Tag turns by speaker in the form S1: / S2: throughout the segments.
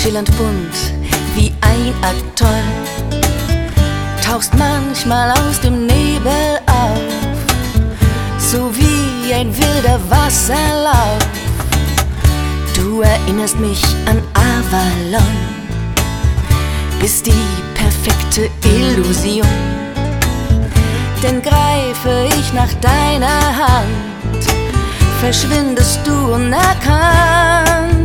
S1: schillernd bunt wie ein Atoll, tauchst manchmal aus dem Nebel auf, so wie ein wilder Wasserlauf. Du erinnerst mich an Avalon, bist die perfekte Illusion. Denn greife ich nach deiner Hand, verschwindest du unerkannt.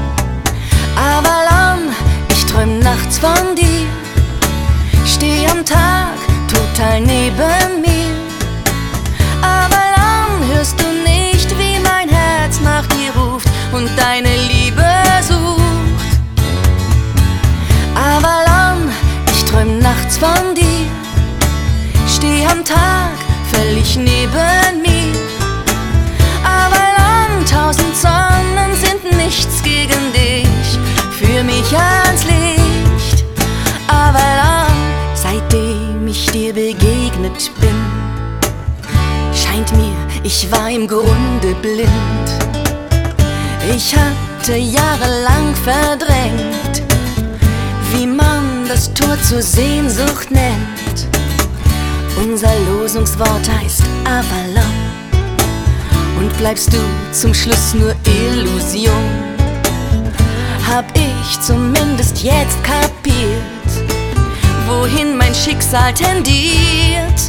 S1: Avalon, ich träum nachts von dir, steh am Tag total neben mir. Avalon, hörst du nicht, wie mein Herz nach dir ruft und deine Liebe sucht? Avalon, ich träum nachts von dir, steh am Tag völlig neben mir. Avalon, 1000 Sonnen sind nichts gegen dich, führ mich ans Licht. Avalon, seitdem ich dir begegnet bin, scheint mir, ich war im Grunde blind. Ich hatte jahrelang verdrängt, wie man das Tor zur Sehnsucht nennt. Unser Losungswort heißt Avalon, und bleibst du zum Schluss nur Illusion. Hab ich zumindest jetzt kapiert, wohin mein Schicksal tendiert.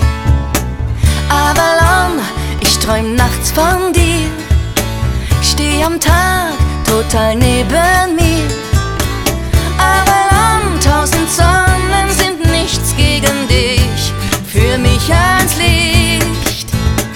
S1: Avalon, ich träum nachts von dir, steh am Tag total neben mir. Avalon, 1000 Sonnen sind nichts gegen dich, führ mich ans Licht.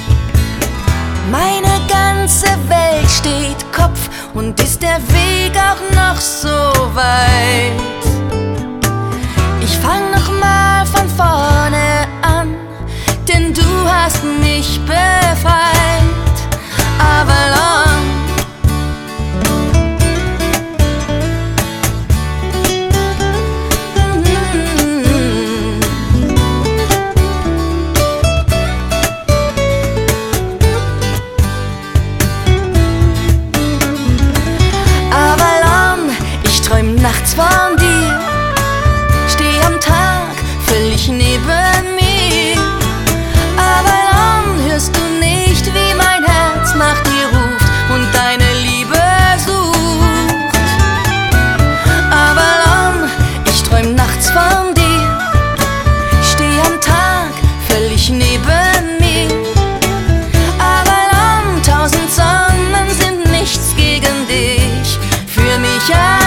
S1: Meine ganze Welt steht Kopf und ist der Weg auch noch so weit. Ich fang noch mal von vorne an, denn du hast mich befreit. Avalon, nachts von dir, steh am Tag völlig neben mir. Avalon, hörst du nicht, wie mein Herz nach dir ruft und deine Liebe sucht? Avalon, ich träum nachts von dir, steh am Tag völlig neben mir. Avalon, 1000 Sonnen sind nichts gegen dich, führ mich an.